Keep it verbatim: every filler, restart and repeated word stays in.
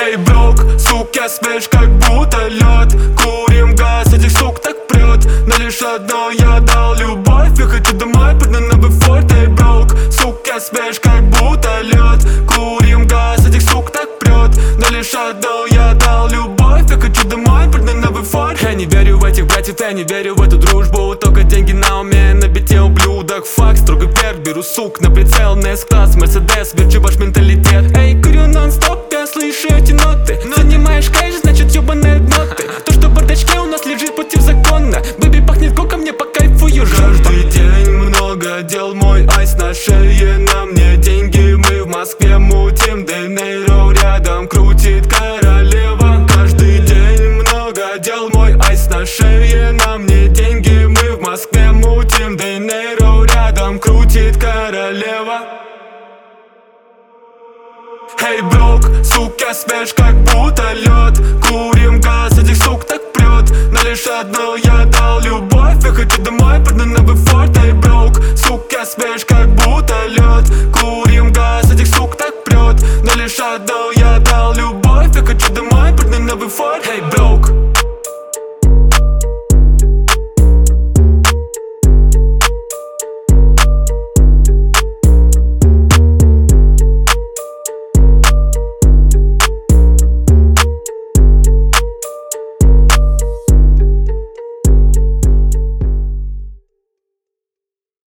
Эй, брок, сука, спишь как будто лед. Курим газ, этих сук так прет. Но лишь одно я дал любовь. Я хочу домой, под на новый форт. Эй, брок, сука, спишь как будто лед. Курим газ, этих сук так прет. Но лишь одно я дал любовь. Я хочу домой, под на новый форт. Я не верю в этих братьев, я не верю в эту дружбу. Только деньги на уме, на бите ублюдок. Факт, строго вверх, беру сук на прицел. Нес-класс, Мерседес, верчи ваш менталитет. Эй, курю нон-стоп, я слышу эти ноты. Занимаешь кэш, значит ёбаное дно ты. То, что в бардачке у нас лежит противозаконно. Бэби пахнет кока, мне по кайфу ее жопа. Каждый день много дел, мой айс на шее. На мне деньги, мы в Москве мутим. Денейро рядом крутит королева. Каждый день много дел, мой айс на шее. На мне деньги, мы в Москве мутим. Денейро рядом крутит королева. Эй, брок, сука, спишь как будто лед. Курим газ, этих сук так прет. Но лишь одно я дал любовь. Я хочу домой, под на новый форт. Эй, брок, сука, спишь как будто лед.